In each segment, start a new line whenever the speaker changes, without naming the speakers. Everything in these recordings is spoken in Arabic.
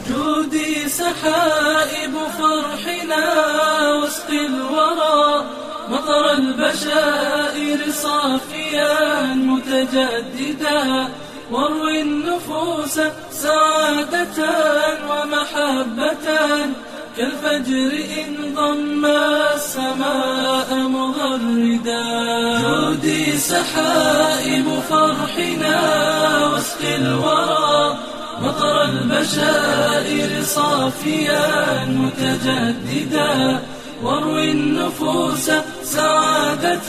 جودي سحائب فرحنا وسط الورى، مطر البشائر صافيا متجددا، واروي النفوس سعادة ومحبة، كالفجر إن ضم السماء مغردا. جودي سحائب فرحنا وسط الورى، مطر البشائر صافيا متجددا، واروي النفوس سعادة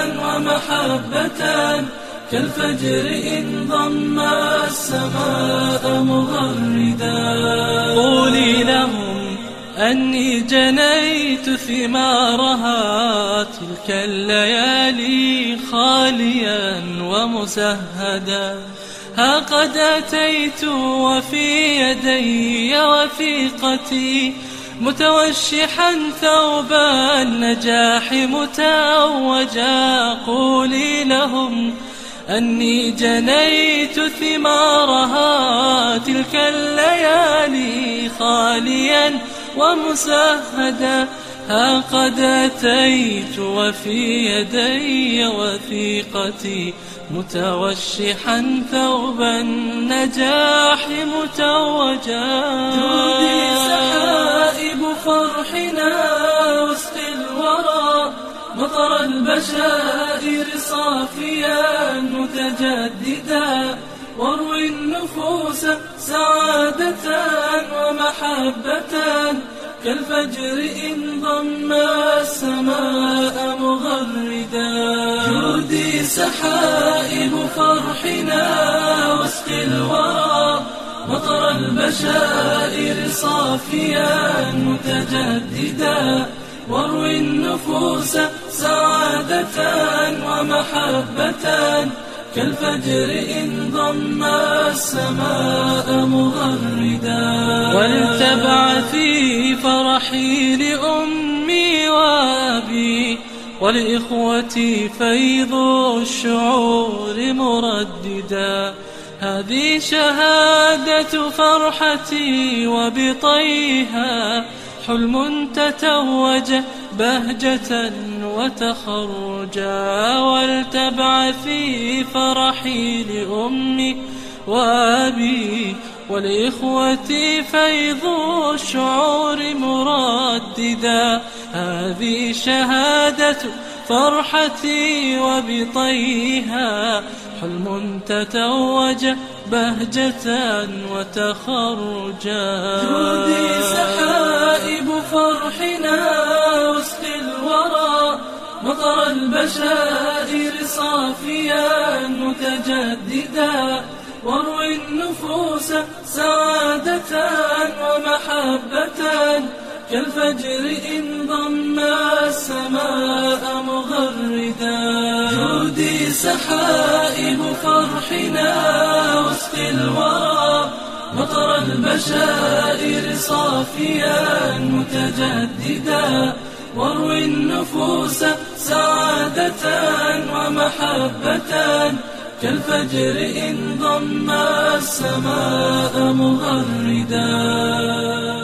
ومحبة، كالفجر إن ضم السماء مغردا. قولي لهم أني جنيت ثمارها تلك الليالي خاليا ومسهدا، ها قد أتيت وفي يدي وثيقتي، متوشحا ثوب النجاح متوجا. قولي لهم أني جنيت ثمارها تلك الليالي خاليا ومسهدا، ها قد أتيت وفي يدي وثيقتي، متوشحا ثوب النجاح متوجا. جودي سحائب فرحنا وسط الورى، مطر البشائر صافيا متجددا، واروي النفوس سعادة ومحبة، كالفجر إن ضم السماء مغردا. جودي سحائب فرحنا وسط الورى، مطر البشائر صافيا متجددا، واروي النفوس سعادة ومحبة، كالفجر إن ضم السماء مغردا. ولتبعثي فرحي لأمي وأبي ولإخوتي فيض الشعور مرددا، هذه شهادة فرحتي وبطيها، حلم تتوج بهجة وتخرجا. ولتبعثي فرحي لأمي وأبي ولإخوتي فيض الشعور مرددا، هذه شهادة فرحتي وبطيها، حلم تتوج بهجة وتخرجا. جودي سحائب فرحنا وسط الورى، مطر البشائر صافيا متجددا، واروي النفوس سعادة ومحبة، كالفجر إن ضم السماء مغردا. جودي سحائب فرحنا وسط الورى، مطر البشائر صافيا متجددا، واروي النفوس سعادة ومحبة، كالفجر إن ضم السماء مغردا.